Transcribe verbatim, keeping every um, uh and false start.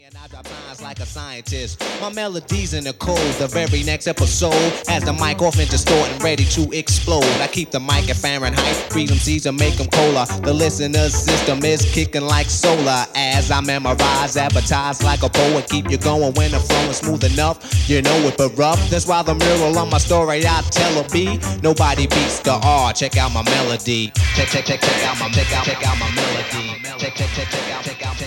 And I drop lines like a scientist. My melody's in the code. The very next episode has the mic off and distorting, ready to explode. I keep the mic at Fahrenheit, freedom seas and make them cola. The listener system is kicking like solar. As I memorize, advertise like a poet. Keep you going when the flow is smooth enough. You know it, but rough. That's why the mural on my story I tell a B. Nobody beats the R. Check out my melody. Check, check, check, check out my, check out, check out my melody. Check, check, check, check out, check out, check out.